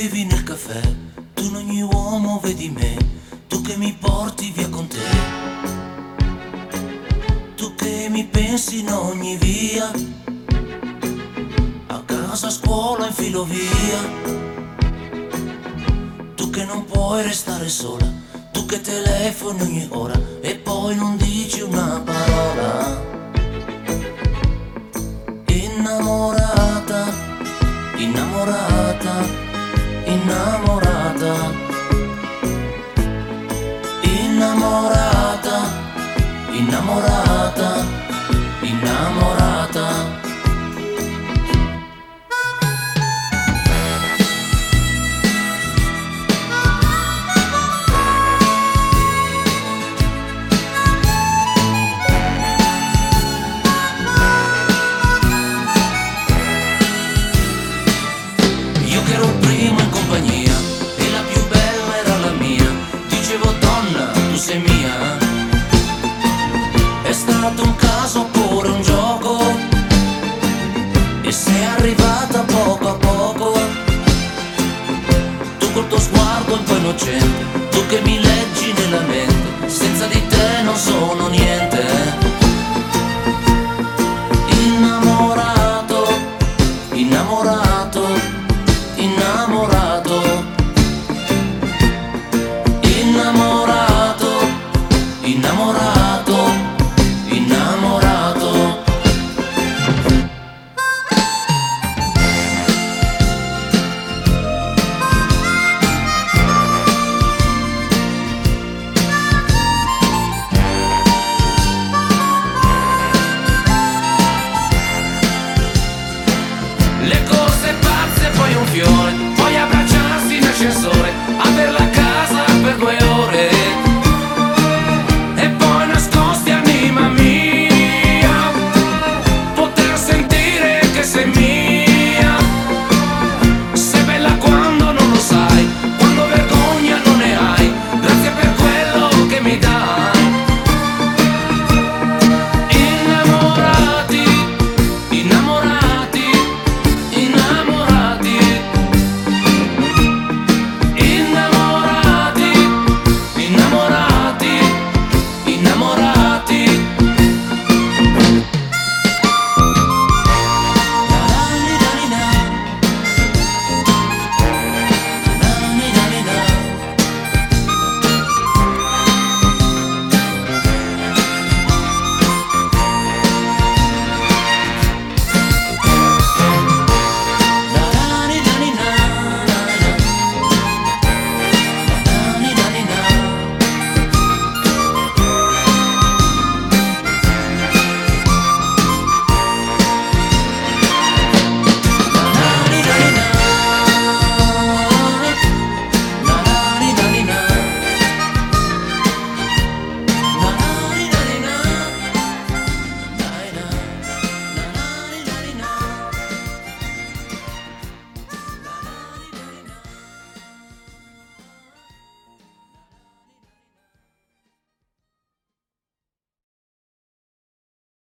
bevi nel caffè, tu in ogni uomo vedi me, tu che mi porti via con te, tu che mi pensi in ogni via, a casa, a scuola, in filovia, tu che non puoi restare sola, tu che telefoni ogni ora e poi non dici una parola. Innamorata, innamorata, innamorata, innamorata, innamorata, innamorata. Io che ero il primo in compagnia e la più bella era la mia, dicevo donna tu sei mia, è stato un caso oppure un gioco e sei arrivata poco a poco, tu col tuo sguardo un po' innocente, tu che mi leggi nella mente, senza di te non sono niente. Innamorato, innamorato, innamorato, innamorato, innamorato, innamorato. Le corse pazze, poi un fiore, poi abbracciarsi in ascensore.